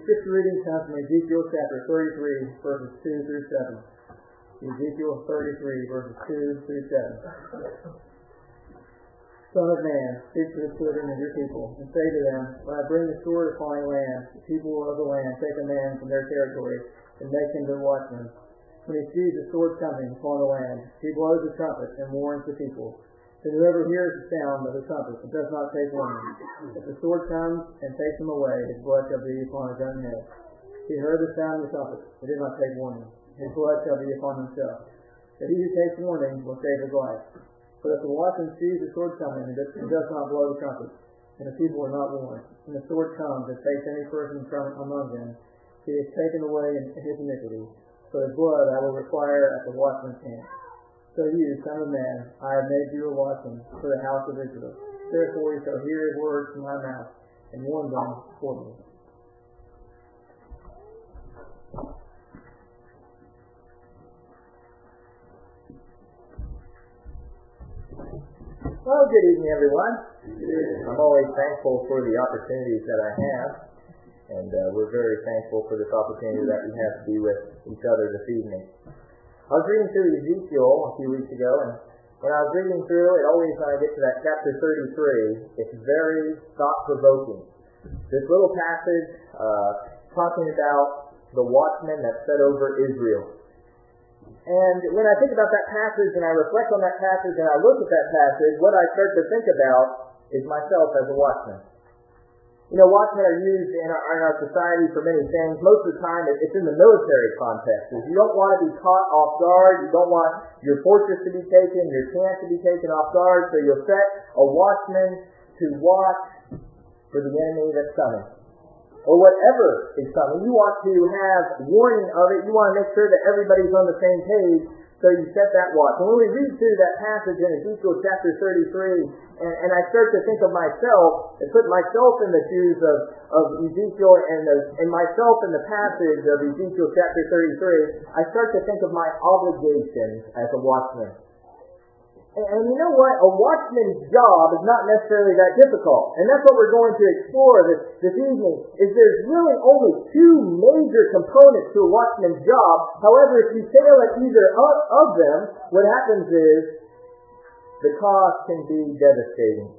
scripture reading comes from Ezekiel chapter 33, verses 2 through 7. Ezekiel 33, verses 2 through 7. Son of man, speak to the children of your people, and say to them, when I bring the sword upon a land, the people of the land take a man from their territory, and make him their watchman. When he sees the sword coming upon the land, he blows the trumpet and warns the people. Then whoever hears the sound of the trumpet and does not take warning, if the sword comes and takes him away, his blood shall be upon his own head. He heard the sound of the trumpet and did not take warning. His blood shall be upon himself. But he who takes warning will save his life. But if the watchman sees the sword coming and does not blow the trumpet, and the people are not warned, and the sword comes and takes any person from among them, he is taken away in his iniquity. So his blood I will require at the watchman's hand. So you, son of man, I have made you a watchman for the house of Israel. Therefore you shall hear his words from my mouth, and warn them for me. Well, good evening, everyone. I'm always thankful for the opportunities that I have, and we're very thankful for this opportunity that we have to be with each other this evening. I was reading through Ezekiel a few weeks ago, and when I was reading through it, always when I get to that chapter 33, it's very thought-provoking. This little passage talking about the watchman that set over Israel. And when I think about that passage and I reflect on that passage and I look at that passage, what I start to think about is myself as a watchman. You know, watchmen are used in our society for many things. Most of the time it's in the military context. You don't want to be caught off guard. You don't want your fortress to be taken, your camp to be taken off guard. So you'll set a watchman to watch for the enemy that's coming, or whatever is coming. You want to have warning of it. You want to make sure that everybody's on the same page, so you set that watch. And when we read through that passage in Ezekiel chapter 33, and I start to think of myself, and put myself in the shoes of Ezekiel and myself in the passage of Ezekiel chapter 33, I start to think of my obligations as a watchman. And you know what? A watchman's job is not necessarily that difficult. And that's what we're going to explore this evening, is there's really only two major components to a watchman's job. However, if you fail at either of them, what happens is the cost can be devastating.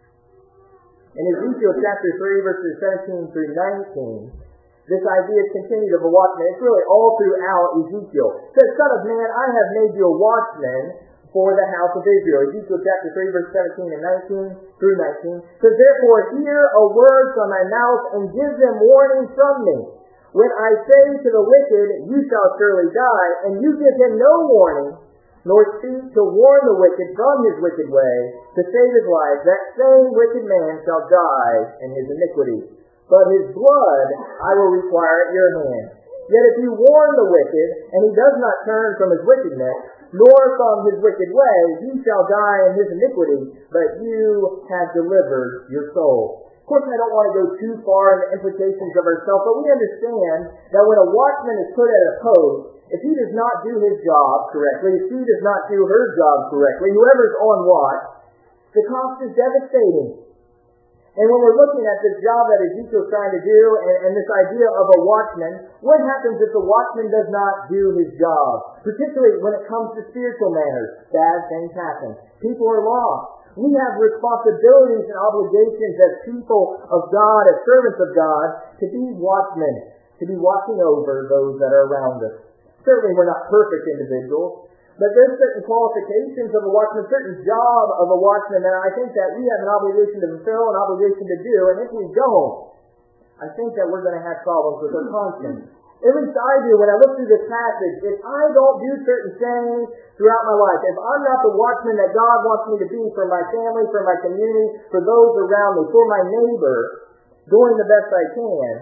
In Ezekiel chapter 3, verses 17 through 19, this idea is continued of a watchman. It's really all throughout Ezekiel. It says, Son of man, I have made you a watchman for the house of Israel. Ezekiel chapter 3, verse 17 and 19 through 19 says, Therefore hear a word from my mouth and give them warning from me. When I say to the wicked, you shall surely die, and you give him no warning, nor speak to warn the wicked from his wicked way, to save his life, that same wicked man shall die in his iniquity. But his blood I will require at your hand. Yet if you warn the wicked, and he does not turn from his wickedness, nor from his wicked way, he shall die in his iniquity, but you have delivered your soul. Of course, I don't want to go too far in the implications of ourselves, but we understand that when a watchman is put at a post, if he does not do his job correctly, if she does not do her job correctly, whoever's on watch, the cost is devastating. And when we're looking at this job that Ezekiel's trying to do, and this idea of a watchman, what happens if the watchman does not do his job? Particularly when it comes to spiritual matters, bad things happen. People are lost. We have responsibilities and obligations as people of God, as servants of God, to be watchmen, to be watching over those that are around us. Certainly we're not perfect individuals, but there's certain qualifications of a watchman, certain job of a watchman that I think that we have an obligation to fulfill, an obligation to do, and if we don't, I think that we're going to have problems with our conscience. At least I do when I look through this passage. If I don't do certain things throughout my life, if I'm not the watchman that God wants me to be for my family, for my community, for those around me, for my neighbor, doing the best I can,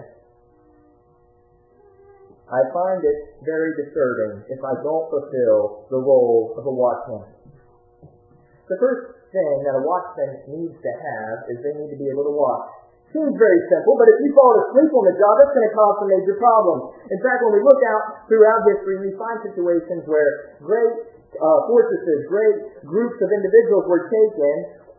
I find it very disturbing if I don't fulfill the role of a watchman. The first thing that a watchman needs to have is they need to be able to watch. Seems very simple, but if you fall asleep on the job, that's going to cause some major problems. In fact, when we look out throughout history, we find situations where great fortresses, great groups of individuals were taken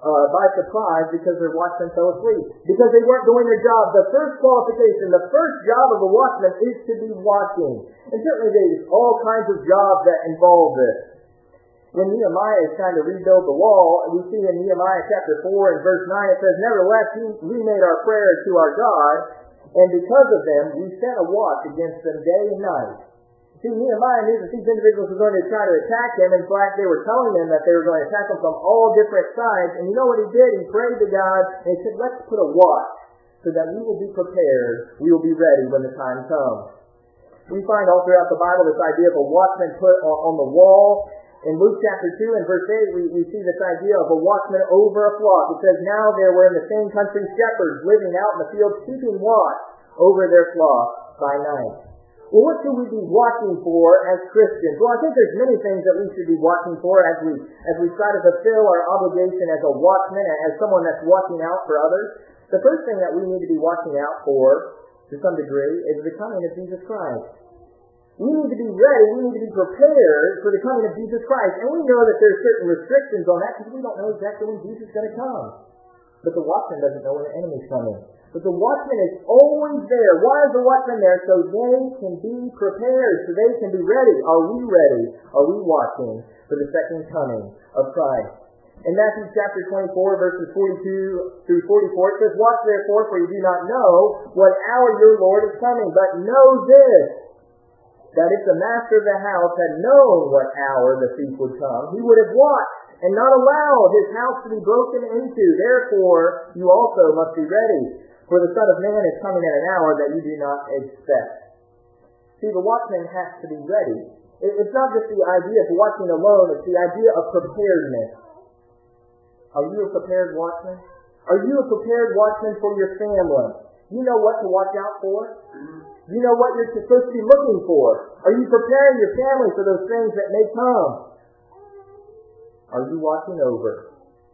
by surprise because their watchmen fell asleep, because they weren't doing their job. The first qualification, the first job of a watchman is to be watching. And certainly there's all kinds of jobs that involve this. When Nehemiah is trying to rebuild the wall, we see in Nehemiah chapter 4 and verse 9, it says, "Nevertheless, we made our prayers to our God, and because of them, we set a watch against them day and night." See, Nehemiah knew that these individuals were going to try to attack him. In fact, they were telling him that they were going to attack him from all different sides. And you know what he did? He prayed to God, and he said, "Let's put a watch so that we will be prepared. We will be ready when the time comes." We find all throughout the Bible this idea of a watchman put on the wall. In Luke chapter 2 and verse 8, we see this idea of a watchman over a flock. It says, "Now there were in the same country shepherds living out in the fields, keeping watch over their flock by night." Well, what should we be watching for as Christians? Well, I think there's many things that we should be watching for as we try to fulfill our obligation as a watchman, as someone that's watching out for others. The first thing that we need to be watching out for, to some degree, is the coming of Jesus Christ. We need to be ready, we need to be prepared for the coming of Jesus Christ. And we know that there's certain restrictions on that because we don't know exactly when Jesus is going to come. But the watchman doesn't know when the enemy's coming. But the watchman is always there. Why is the watchman there? So they can be prepared, so they can be ready. Are we ready? Are we watching for the second coming of Christ? In Matthew chapter 24, verses 42 through 44, it says, "Watch therefore, for you do not know what hour your Lord is coming. But know this, that if the master of the house had known what hour the thief would come, he would have watched and not allowed his house to be broken into. Therefore, you also must be ready, for the Son of Man is coming at an hour that you do not expect." See, the watchman has to be ready. It's not just the idea of watching alone, it's the idea of preparedness. Are you a prepared watchman? Are you a prepared watchman for your family? Do you know what to watch out for? Do you know what you're supposed to be looking for? Are you preparing your family for those things that may come? Are you watching over?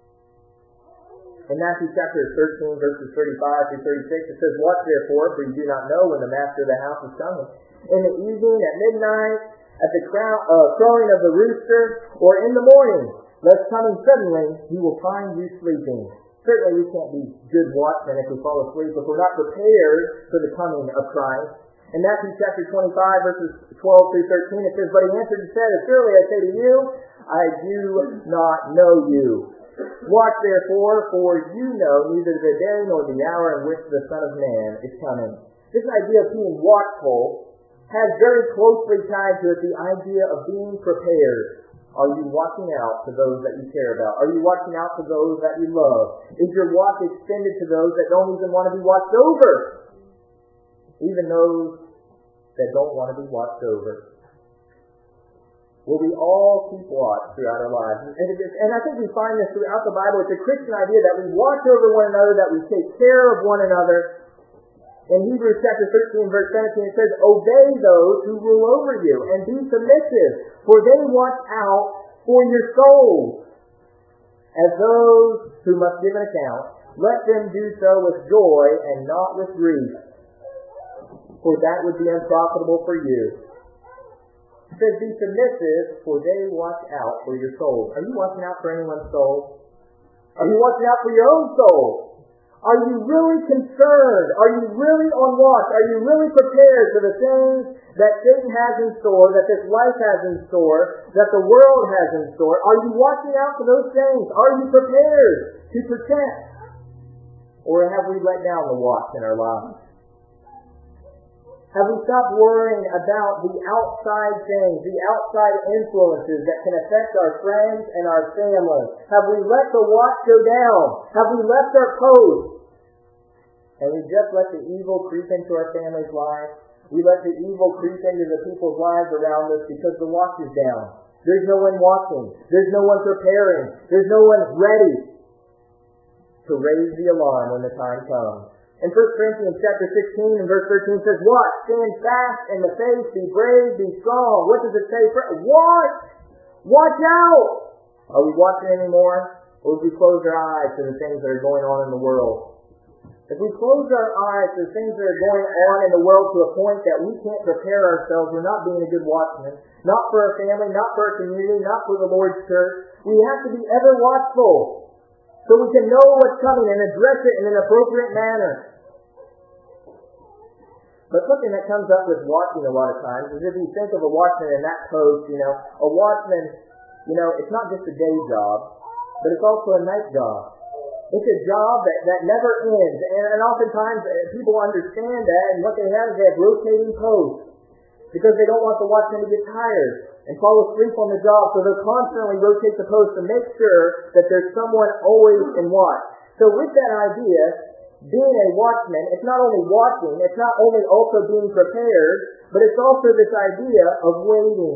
In Matthew chapter 13, verses 35 through 36, it says, "Watch therefore, for you do not know when the master of the house is coming. In the evening, at midnight, at the crowing of the rooster, or in the morning, lest coming suddenly he will find you sleeping." Certainly we can't be good watchmen if we fall asleep, if we're not prepared for the coming of Christ. In Matthew chapter 25, verses 12 through 13, it says, "But he answered and said, Surely I say to you, I do not know you. Watch therefore, for you know neither the day nor the hour in which the Son of Man is coming." This idea of being watchful has very closely tied to it the idea of being prepared. Are you watching out for those that you care about? Are you watching out for those that you love? Is your watch extended to those that don't even want to be watched over? Even those that don't want to be watched over. Will we all keep watch throughout our lives? And I think we find this throughout the Bible. It's a Christian idea that we watch over one another, that we take care of one another. In Hebrews chapter 13, verse 17, it says, "Obey those who rule over you, and be submissive, for they watch out for your souls, as those who must give an account. Let them do so with joy and not with grief, for that would be unprofitable for you." It says, "Be submissive, for they watch out for your souls." Are you watching out for anyone's soul? Are you watching out for your own soul? Are you really concerned? Are you really on watch? Are you really prepared for the things that Satan has in store, that this life has in store, that the world has in store? Are you watching out for those things? Are you prepared to protect? Or have we let down the watch in our lives? Have we stopped worrying about the outside things, the outside influences that can affect our friends and our family? Have we let the watch go down? Have we left our post? And we just let the evil creep into our family's lives? We let the evil creep into the people's lives around us because the watch is down. There's no one watching. There's no one preparing. There's no one ready to raise the alarm when the time comes. In 1 Corinthians chapter 16 and verse 13 says, "Watch, stand fast in the faith, be brave, be strong." What does it say? Watch! Watch out! Are we watching anymore? Or have we closed our eyes to the things that are going on in the world? If we close our eyes to the things that are going on in the world to a point that we can't prepare ourselves, we're not being a good watchman. Not for our family, not for our community, not for the Lord's church. We have to be ever watchful. so we can know what's coming and address it in an appropriate manner. But something that comes up with watching a lot of times is if you think of a watchman in that post, a watchman, it's not just a day job, but it's also a night job. It's a job that never ends. And oftentimes people understand that, and what they have is they have rotating posts because they don't want the watchman to get tired and fall asleep on the job, so they'll constantly rotate the post to make sure that there's someone always in watch. So with that idea, being a watchman, it's not only watching, it's not only also being prepared, but it's also this idea of waiting.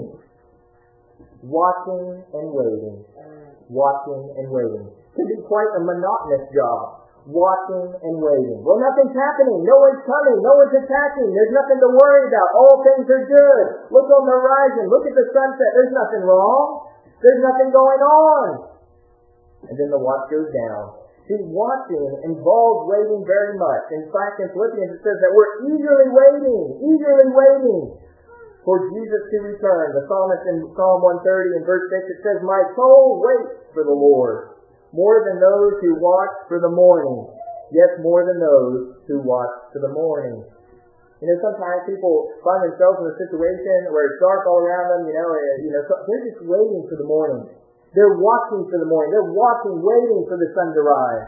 Watching and waiting. Watching and waiting. It can be quite a monotonous job. Watching and waiting. Well, nothing's happening. No one's coming. No one's attacking. There's nothing to worry about. All things are good. Look on the horizon. Look at the sunset. There's nothing wrong. There's nothing going on. And then the watch goes down. See, watching involves waiting very much. In fact, in Philippians it says that we're eagerly waiting for Jesus to return. The psalmist in Psalm 130 and verse 6, it says, "My soul waits for the Lord, more than those who watch for the morning. Yes, more than those who watch for the morning." Sometimes people find themselves in a situation where it's dark all around them, so they're just waiting for the morning. They're watching for the morning. They're watching, waiting for the sun to rise.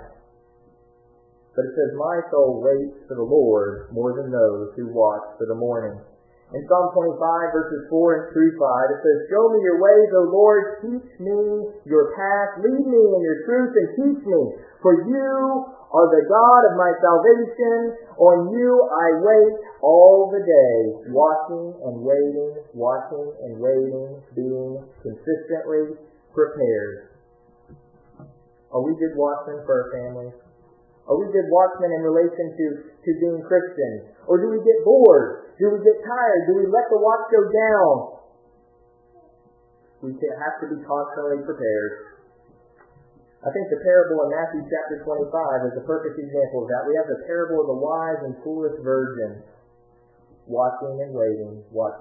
But it says, "My soul waits for the Lord more than those who watch for the morning." In Psalm 25, verses 4 through 5, it says, "Show me your ways, O Lord, teach me your path. Lead me in your truth and teach me. For you are the God of my salvation. On you I wait all the day." Watching and waiting, being consistently prepared. Are we good watchmen for our families? Are we good watchmen in relation to being Christians? Or do we get bored? Do we get tired? Do we let the watch go down? We have to be constantly prepared. I think the parable in Matthew chapter 25 is a perfect example of that. We have the parable of the wise and foolish virgin. Watching and waiting.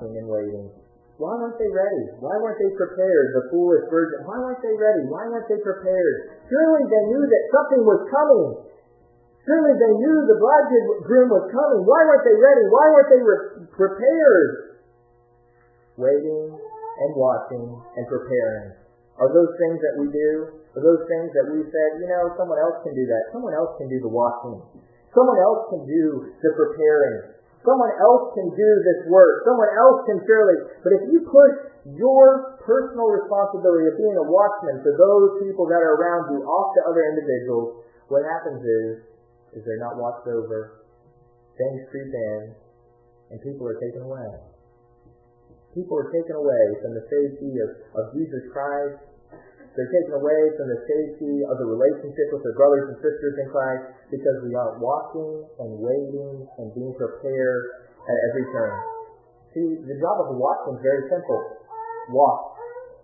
Why weren't they ready? Why weren't they prepared? The foolish virgin. Why weren't they ready? Why weren't they prepared? Surely they knew that something was coming. Surely they knew the bridegroom was coming. Why weren't they ready? Why weren't they prepared? Waiting and watching and preparing. Are those things that we do? Are those things that we said, someone else can do that. Someone else can do the watching. Someone else can do the preparing. Someone else can do this work. Someone else can surely. But if you push your personal responsibility of being a watchman for those people that are around you off to other individuals, what happens is they're not watched over. Things creep in, and people are taken away. People are taken away from the safety of Jesus Christ. They're taken away from the safety of the relationship with their brothers and sisters in Christ because we aren't watching and waiting and being prepared at every turn. See, the job of the watchman is very simple. Watch.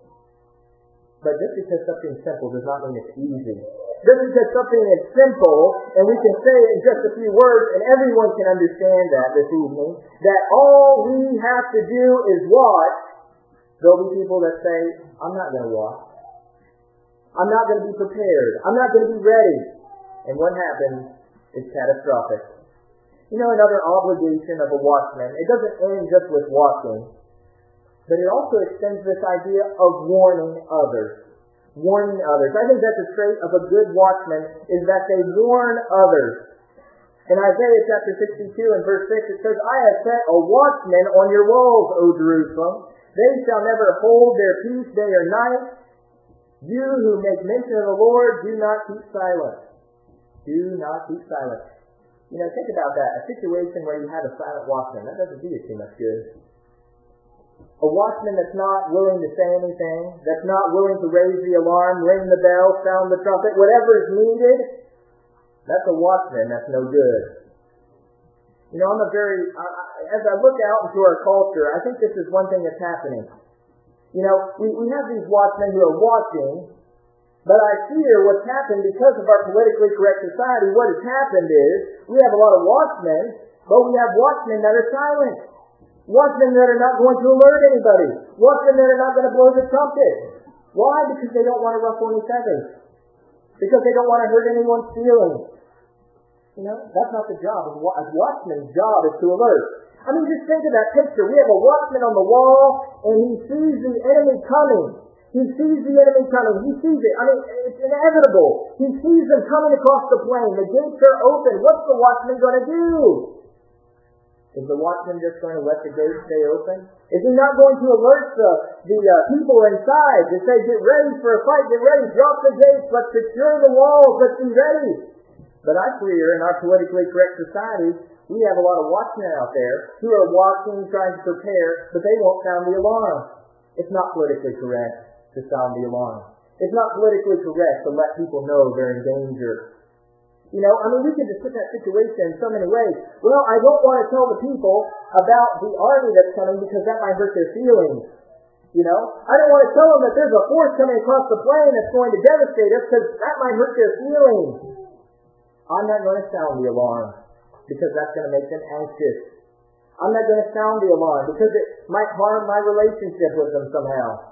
But just because something's simple does not mean it's easy. Just because something is simple, and we can say it in just a few words, and everyone can understand that this evening, that all we have to do is watch, there'll be people that say, "I'm not going to watch. I'm not going to be prepared. I'm not going to be ready." And what happens is catastrophic. Another obligation of a watchman, it doesn't end just with watching, but it also extends this idea of warning others. Warning others. I think that's a trait of a good watchman, is that they warn others. In Isaiah chapter 62 and verse 6, it says, "I have set a watchman on your walls, O Jerusalem. They shall never hold their peace day or night. You who make mention of the Lord, do not keep silent." Do not keep silent. Think about that. A situation where you have a silent watchman, that doesn't do you too much good. A watchman that's not willing to say anything, that's not willing to raise the alarm, ring the bell, sound the trumpet, whatever is needed, that's a watchman that's no good. As I look out into our culture, I think this is one thing that's happening. We have these watchmen who are watching, but I fear what's happened because of our politically correct society. What has happened is we have a lot of watchmen, but we have watchmen that are silent. Watchmen that are not going to alert anybody. Watchmen that are not going to blow the trumpet. Why? Because they don't want to ruffle any feathers. because they don't want to hurt anyone's feelings. That's not the job. A watchman's job is to alert. I mean, just think of that picture. We have a watchman on the wall, and he sees the enemy coming. He sees the enemy coming. He sees it. I mean, it's inevitable. He sees them coming across the plain. The gates are open. What's the watchman going to do? Is the watchman just going to let the gates stay open? Is he not going to alert the people inside to say, get ready for a fight, get ready, drop the gates, let's secure the walls, let's be ready? But I fear in our politically correct society, we have a lot of watchmen out there who are watching, trying to prepare, but they won't sound the alarm. It's not politically correct to sound the alarm. It's not politically correct to let people know they're in danger. We can just put that situation in so many ways. Well, I don't want to tell the people about the army that's coming because that might hurt their feelings. I don't want to tell them that there's a force coming across the plain that's going to devastate us because that might hurt their feelings. I'm not going to sound the alarm because that's going to make them anxious. I'm not going to sound the alarm because it might harm my relationship with them somehow.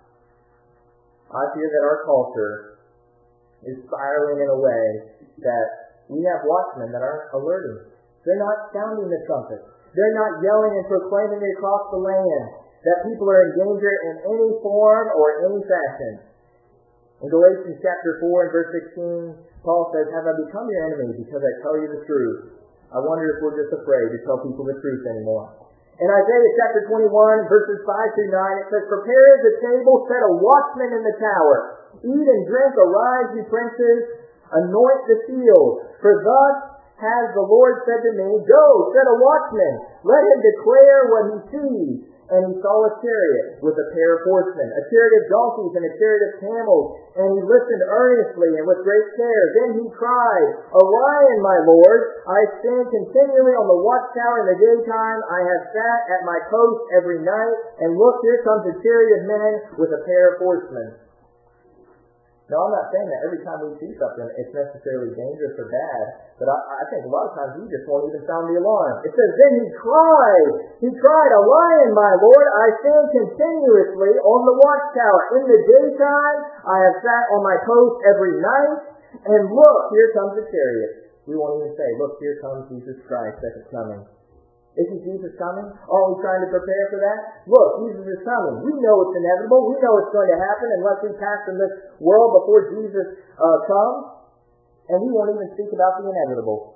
I fear that our culture is spiraling in a way that we have watchmen that aren't alerting. They're not sounding the trumpet. They're not yelling and proclaiming it across the land that people are in danger in any form or any fashion. In Galatians chapter 4 and verse 16, Paul says, have I become your enemy because I tell you the truth? I wonder if we're just afraid to tell people the truth anymore. In Isaiah chapter 21, verses 5 through 9, it says, prepare the table, set a watchman in the tower. Eat and drink, arise, you princes, anoint the field. For thus has the Lord said to me, go, set a watchman, let him declare what he sees. And he saw a chariot with a pair of horsemen, a chariot of donkeys and a chariot of camels. And he listened earnestly and with great care. Then he cried, Orion, my Lord, I stand continually on the watchtower in the daytime. I have sat at my post every night. And look, here comes a chariot of men with a pair of horsemen. Now, I'm not saying that every time we see something, it's necessarily dangerous or bad, but I think a lot of times we just won't even sound the alarm. It says, then he cried, Orion, my Lord, I stand continuously on the watchtower. In the daytime, I have sat on my post every night, and look, here comes the chariot. We won't even say, look, here comes Jesus Christ, second coming. Isn't Jesus coming? Are we trying to prepare for that? Look, Jesus is coming. We know it's inevitable. We know it's going to happen unless we pass from this world before Jesus comes. And we won't even speak about the inevitable.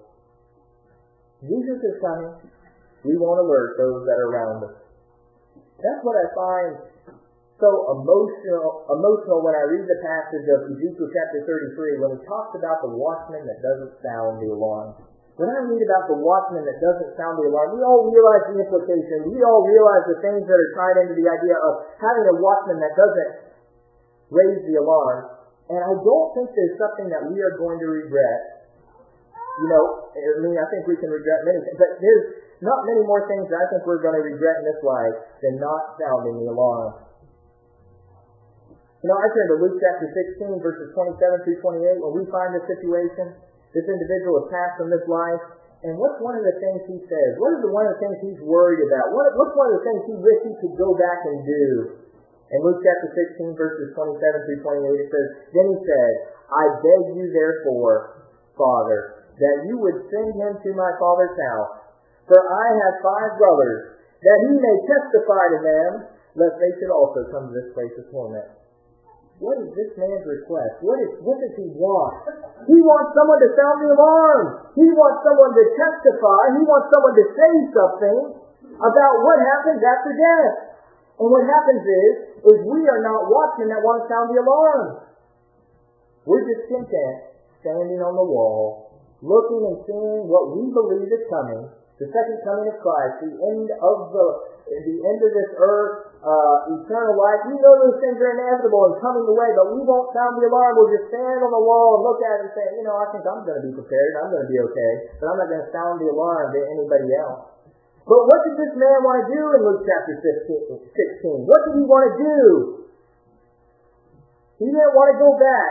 Jesus is coming. We won't alert those that are around us. That's what I find so emotional when I read the passage of Ezekiel chapter 33 when he talks about the watchman that doesn't sound the alarm. When I read about the watchman that doesn't sound the alarm, we all realize the implication. We all realize the things that are tied into the idea of having a watchman that doesn't raise the alarm. And I don't think there's something that we are going to regret. I think we can regret many things, but there's not many more things that I think we're going to regret in this life than not sounding the alarm. I turn to Luke chapter 16, verses 27 through 28, when we find this situation. This individual has passed from this life, and what's one of the things he says? What is one of the things he's worried about? What's one of the things he wishes he could go back and do? In Luke chapter 16, verses 27 through 28, it says, then he said, I beg you therefore, Father, that you would send him to my father's house, for I have 5 brothers, that he may testify to them, lest they should also come to this place of torment. What is this man's request? What does he want? He wants someone to sound the alarm. He wants someone to testify. He wants someone to say something about what happens after death. And what happens is we are not watchmen that want to sound the alarm. We're just content standing on the wall, looking and seeing what we believe is coming, the second coming of Christ, the end of this earth, eternal life. We know those things are inevitable and coming away, but we won't sound the alarm. We'll just stand on the wall and look at it and say, I think I'm going to be prepared. I'm going to be okay, but I'm not going to sound the alarm to anybody else. But what did this man want to do in Luke chapter 16? What did he want to do? He didn't want to go back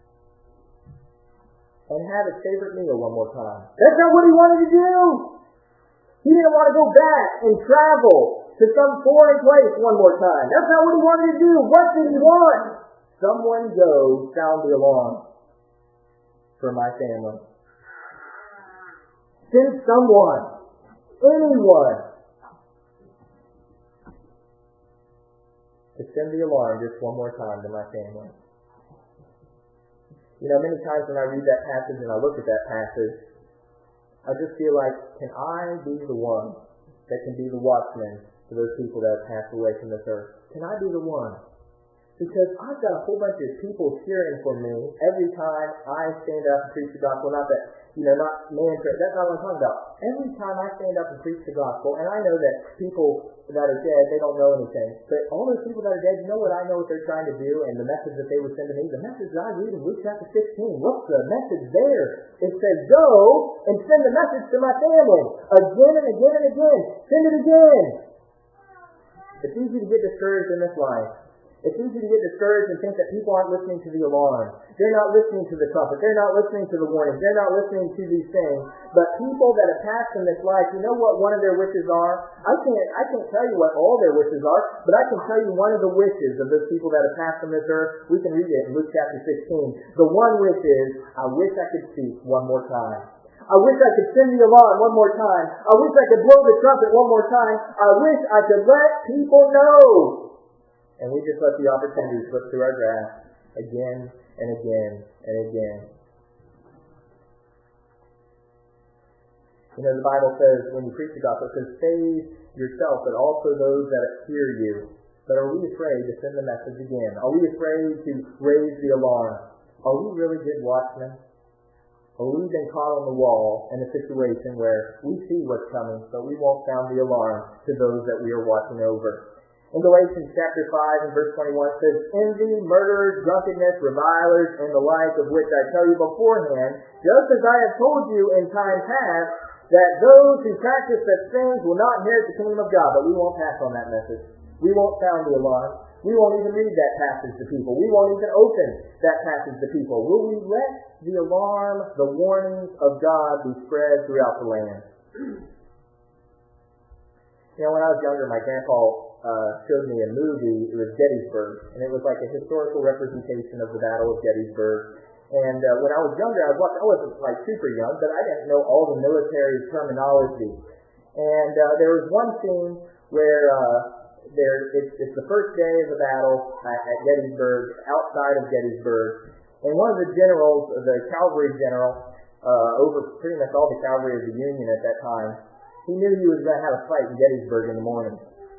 and have his favorite meal one more time. That's not what he wanted to do. He didn't want to go back and travel to some foreign place one more time. That's not what he wanted to do. What did he want? Someone go sound the alarm. for my family. Send someone, anyone, to send the alarm just one more time to my family. You know, many times when I read that passage and I look at that passage, I just feel like, can I be the one that can be the watchman for those people that have passed away from this earth? Can I be the one? Because I've got a whole bunch of people cheering for me every time I stand up and preach the gospel. Not that, not man prayer. That's not what I'm talking about. Every time I stand up and preach the gospel, and I know that people that are dead, they don't know anything. But all those people that are dead, you know what I know what they're trying to do, and the message that they would send to me? The message that I read in Luke chapter 16. What's the message there? It says, go and send the message to my family. Again and again and again. Send it again. It's easy to get discouraged in this life. It's easy to get discouraged and think that people aren't listening to the alarm. They're not listening to the trumpet. They're not listening to the warnings. They're not listening to these things. But people that have passed in this life, you know what one of their wishes are? I can't tell you what all their wishes are, but I can tell you one of the wishes of those people that have passed from this earth. We can read it in Luke chapter 16. The one wish is, I wish I could speak one more time. I wish I could send the alarm one more time. I wish I could blow the trumpet one more time. I wish I could let people know. And we just let the opportunity slip through our grasp again and again and again. You know, the Bible says, when you preach the gospel, it says, save yourself, but also those that hear you. But are we afraid to send the message again? Are we afraid to raise the alarm? Are we really good watchmen? Or we've been caught on the wall in a situation where we see what's coming, but we won't sound the alarm to those that we are watching over. In Galatians chapter 5 and verse 21 it says, envy, murder, drunkenness, revilers, and the like, of which I tell you beforehand, just as I have told you in time past, that those who practice such things will not inherit the kingdom of God. But we won't pass on that message. We won't sound the alarm. We won't even read that passage to people. We won't even open that passage to people. Will we let the alarm, the warnings of God be spread throughout the land? You know, when I was younger, my grandpa showed me a movie. It was Gettysburg, and it was like a historical representation of the Battle of Gettysburg. And when I was younger, I wasn't like super young, but I didn't know all the military terminology. And there was one scene where it's the first day of the battle at Gettysburg, outside of Gettysburg, and one of the generals, the cavalry general, over pretty much all the cavalry of the Union at that time, he knew he was going to have a fight in Gettysburg in the morning.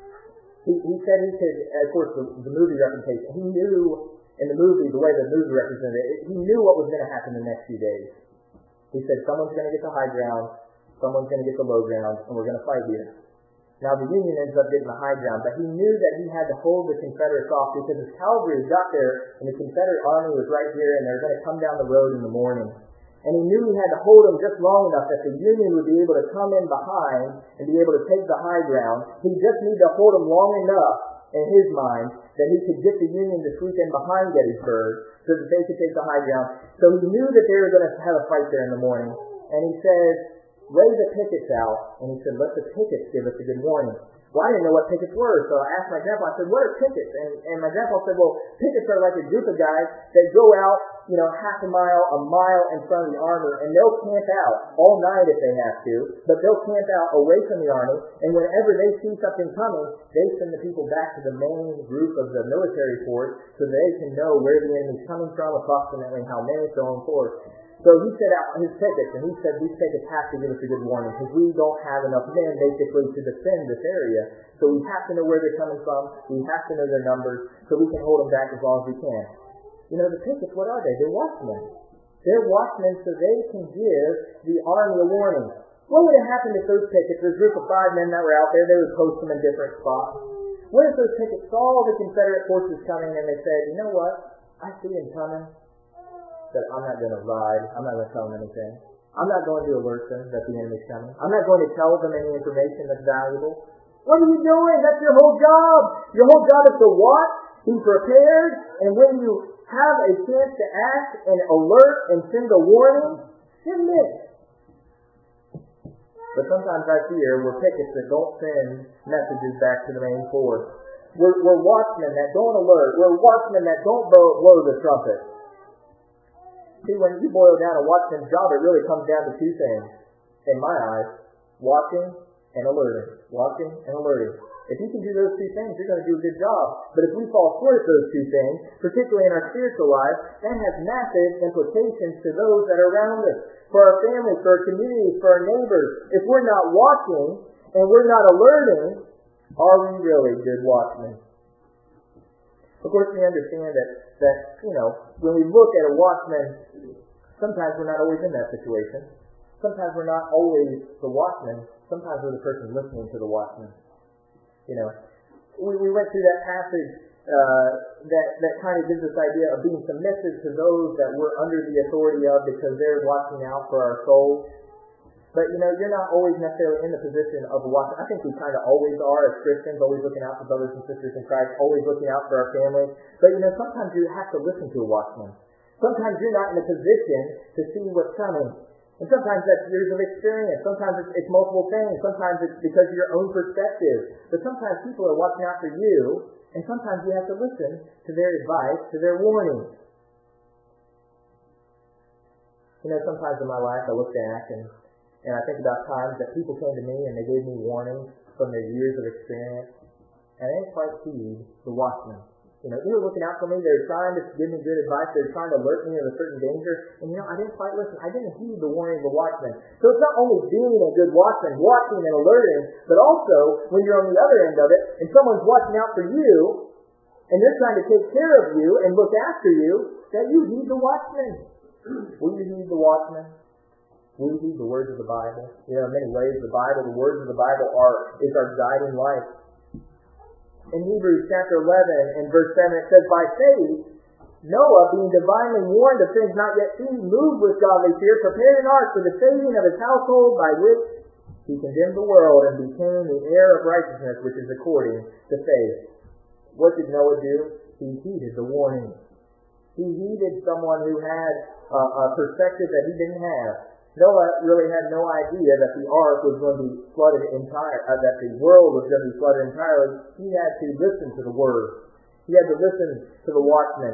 He said he could, of course, the movie representation, he knew in the movie, the way the movie represented it, he knew what was going to happen the next few days. He said, someone's going to get the high ground, someone's going to get the low ground, and we're going to fight here. Now, the Union ends up getting the high ground, but he knew that he had to hold the Confederates off because his cavalry got there, and the Confederate army was right here, and they were going to come down the road in the morning. And he knew he had to hold them just long enough that the Union would be able to come in behind and be able to take the high ground. He just needed to hold them long enough, in his mind, that he could get the Union to sweep in behind Gettysburg so that they could take the high ground. So he knew that they were going to have a fight there in the morning. And he says, lay the pickets out. And he said, let the pickets give us a good warning. Well, I didn't know what pickets were, so I asked my grandpa, I said, what are pickets? And my grandpa said, well, pickets are like a group of guys that go out, half a mile in front of the army, and they'll camp out all night if they have to, but they'll camp out away from the army, and whenever they see something coming, they send the people back to the main group of the military force so they can know where the enemy's coming from, approximately how many, so on and forth. So he set out his pickets, and he said these pickets have to give us a good warning because we don't have enough men basically to defend this area. So we have to know where they're coming from. We have to know their numbers so we can hold them back as long as we can. The pickets, what are they? They're watchmen. They're watchmen so they can give the army a warning. What would have happened if those pickets, this group of 5 men that were out there, they would post them in different spots? What if those pickets saw the Confederate forces coming and they said, you know what? I see them coming. That I'm not going to ride. I'm not going to tell them anything. I'm not going to alert them that the enemy's coming. I'm not going to tell them any information that's valuable. What are you doing? That's your whole job. Your whole job is to watch, be prepared, and when you have a chance to act and alert and send a warning, send it. But sometimes I fear we're pickets that don't send messages back to the main force. We're watchmen that don't alert. We're watchmen that don't blow the trumpet. See, when you boil down a watchman's job, it really comes down to two things, in my eyes: watching and alerting. Watching and alerting. If you can do those two things, you're going to do a good job. But if we fall short of those two things, particularly in our spiritual life, that has massive implications to those that are around us, for our families, for our communities, for our neighbors. If we're not watching and we're not alerting, are we really good watchmen? Of course, we understand that when we look at a watchman, sometimes we're not always in that situation. Sometimes we're not always the watchman. Sometimes we're the person listening to the watchman. We went through that passage that kind of gives us the idea of being submissive to those that we're under the authority of because they're watching out for our souls. But, you're not always necessarily in the position of a watchman. I think we kind of always are as Christians, always looking out for brothers and sisters in Christ, always looking out for our families. But, sometimes you have to listen to a watchman. Sometimes you're not in a position to see what's coming. And sometimes that's years of experience. Sometimes it's multiple things. Sometimes it's because of your own perspective. But sometimes people are watching out for you, and sometimes you have to listen to their advice, to their warnings. Sometimes in my life I look back and I think about times that people came to me and they gave me warnings from their years of experience, and I didn't quite heed the watchman. They were looking out for me. They were trying to give me good advice. They were trying to alert me of a certain danger. And, I didn't quite listen. I didn't heed the warning of the watchman. So it's not only being a good watchman, watching and alerting, but also when you're on the other end of it and someone's watching out for you and they're trying to take care of you and look after you, that you heed the watchman. Will you heed the watchman? Will you heed the words of the Bible? In many ways, the words of the Bible is our guiding light. In Hebrews chapter 11 and verse 7, it says, "By faith, Noah, being divinely warned of things not yet seen, moved with godly fear, prepared an ark for the saving of his household, by which he condemned the world and became the heir of righteousness, which is according to faith." What did Noah do? He heeded the warning. He heeded someone who had a perspective that he didn't have. Noah really had no idea that the ark was going to be flooded that the world was going to be flooded entirely. He had to listen to the word. He had to listen to the watchman.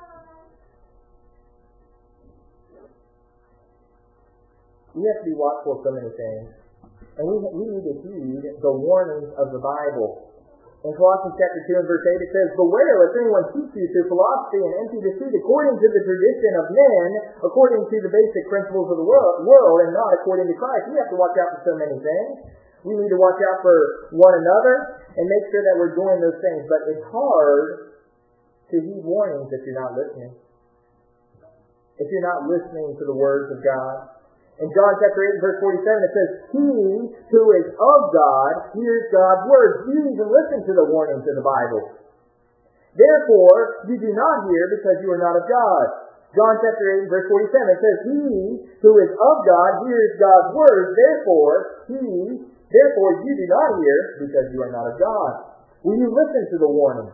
We have to be watchful of so many things. And we need to heed the warnings of the Bible. In Colossians chapter 2 and verse 8 it says, "Beware lest anyone teach you through philosophy and empty deceit according to the tradition of men, according to the basic principles of the world, and not according to Christ." We have to watch out for so many things. We need to watch out for one another and make sure that we're doing those things. But it's hard to heed warnings if you're not listening. If you're not listening to the words of God. In John chapter 8 verse 47 it says, "He who is of God hears God's words." You even listen to the warnings in the Bible. "Therefore you do not hear because you are not of God." John chapter 8 verse 47 it says, "He who is of God hears God's words. Therefore you do not hear because you are not of God." Will you listen to the warning?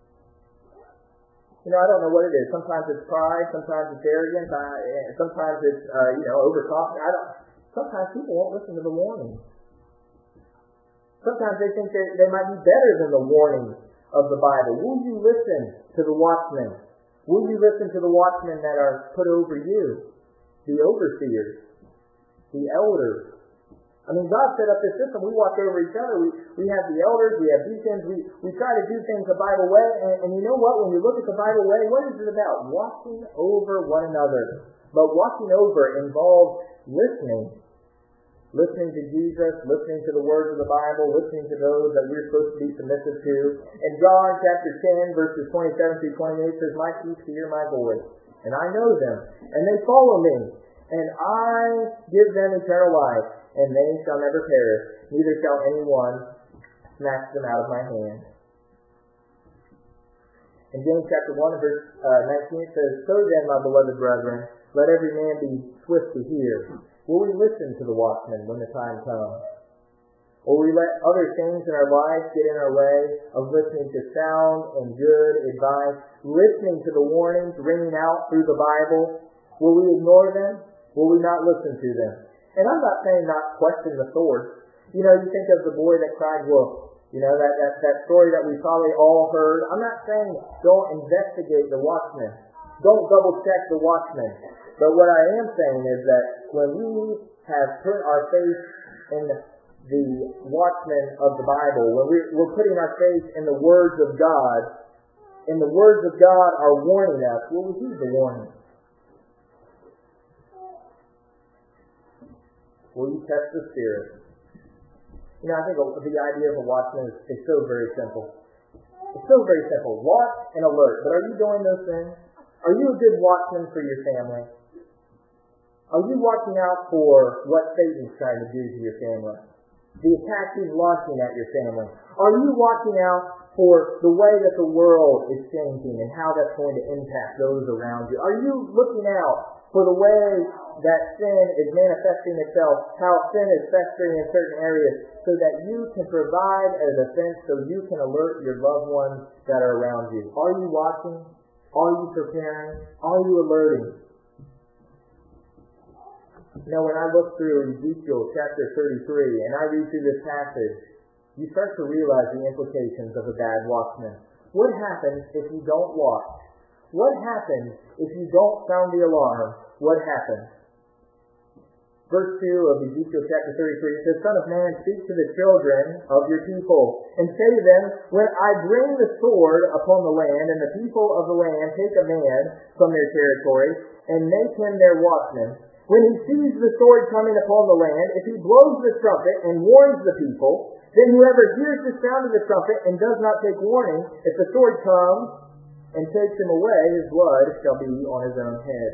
I don't know what it is. Sometimes it's pride, sometimes it's arrogance, sometimes it's, overconfidence. Sometimes people won't listen to the warning. Sometimes they think they might be better than the warning of the Bible. Will you listen to the watchmen? Will you listen to the watchmen that are put over you? The overseers, the elders. God set up this system. We watch over each other. We have the elders. We have deacons. We try to do things the Bible way. And you know what? When you look at the Bible way, what is it about? Watching over one another. But watching over involves listening. Listening to Jesus, listening to the words of the Bible, listening to those that we're supposed to be submissive to. In John chapter 10, verses 27 through 28, it says, "My sheep hear my voice, and I know them, and they follow me, and I give them eternal life, and they shall never perish, neither shall anyone snatch them out of my hand." In James chapter 1, verse 19, it says, "So then, my beloved brethren, let every man be swift to hear." Will we listen to the watchman when the time comes? Or will we let other things in our lives get in our way of listening to sound and good advice, listening to the warnings ringing out through the Bible? Will we ignore them? Will we not listen to them? And I'm not saying not question the source. You think of the boy that cried wolf. That story that we probably all heard. I'm not saying don't investigate the watchman. Don't double check the watchman. But what I am saying is that when we have put our faith in the watchmen of the Bible, when we're putting our faith in the words of God, and the words of God are warning us, will we heed the warning? Will you test the Spirit? You know, I think the idea of a watchman is so very simple. It's so very simple. Watch and alert. But are you doing those things? Are you a good watchman for your family? Are you watching out for what Satan's trying to do to your family? The attack he's launching at your family? Are you watching out for the way that the world is changing and how that's going to impact those around you? Are you looking out for the way that sin is manifesting itself, how sin is festering in certain areas, so that you can provide a defense, so you can alert your loved ones that are around you? Are you watching? Are you preparing? Are you alerting? You know, when I look through Ezekiel chapter 33 and I read through this passage, you start to realize the implications of a bad watchman. What happens if you don't watch? What happens if you don't sound the alarm? What happens? Verse 2 of Ezekiel chapter 33 says, Son of man, speak to the children of your people, and say to them, when I bring the sword upon the land, and the people of the land take a man from their territory, and make him their watchman, when he sees the sword coming upon the land, if he blows the trumpet and warns the people, then whoever hears the sound of the trumpet and does not take warning, if the sword comes and takes him away, his blood shall be on his own head.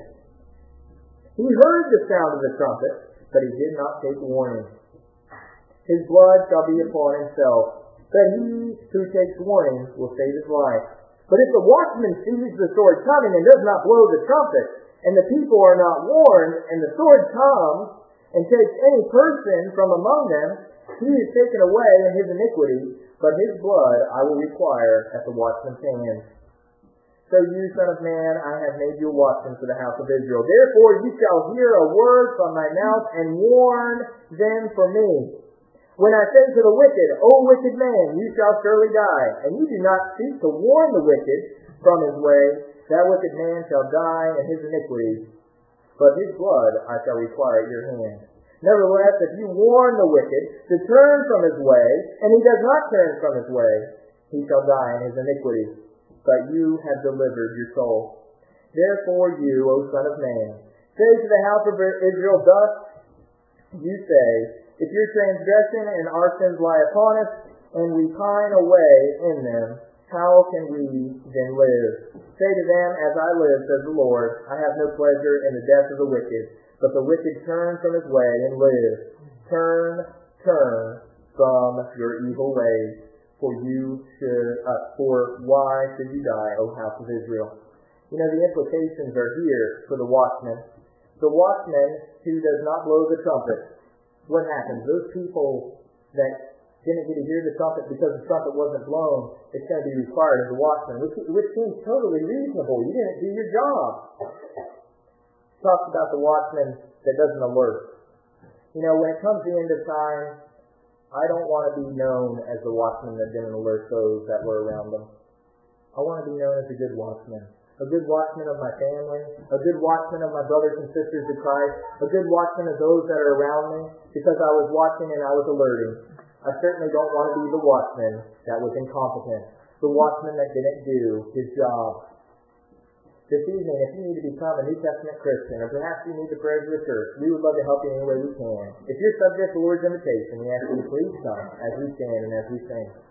He heard the sound of the trumpet, but he did not take warning. His blood shall be upon himself, but he who takes warning will save his life. But if the watchman sees the sword coming and does not blow the trumpet, and the people are not warned, and the sword comes and takes any person from among them, he is taken away in his iniquity, but his blood I will require at the watchman's hand. So you, son of man, I have made you a watchman for the house of Israel. Therefore you shall hear a word from my mouth, and warn them for me. When I say to the wicked, O wicked man, you shall surely die, and you do not seek to warn the wicked from his way, that wicked man shall die in his iniquity, but his blood I shall require at your hand. Nevertheless, if you warn the wicked to turn from his way, and he does not turn from his way, he shall die in his iniquity, but you have delivered your soul. Therefore you, O Son of Man, say to the house of Israel, thus you say, if your transgression and our sins lie upon us, and we pine away in them, how can we then live? Say to them, as I live, says the Lord, I have no pleasure in the death of the wicked, but the wicked turn from his way and live. Turn from your evil ways, for why should you die, O house of Israel? You know, the implications are here for the watchman. The watchman who does not blow the trumpet. What happens? Those people that didn't get to hear the trumpet because the trumpet wasn't blown, it's going to be required as a watchman, which seems totally reasonable. You didn't do your job. Talks about the watchman that doesn't alert. You know, when it comes to the end of time, I don't want to be known as the watchman that didn't alert those that were around them. I want to be known as a good watchman. A good watchman of my family, a good watchman of my brothers and sisters in Christ, a good watchman of those that are around me, because I was watching and I was alerting. I certainly don't want to be the watchman that was incompetent, the watchman that didn't do his job. This evening, if you need to become a New Testament Christian, or perhaps you need the prayers of the church, we would love to help you any way we can. If you're subject to the Lord's invitation, we ask you to please come as we stand and as we sing.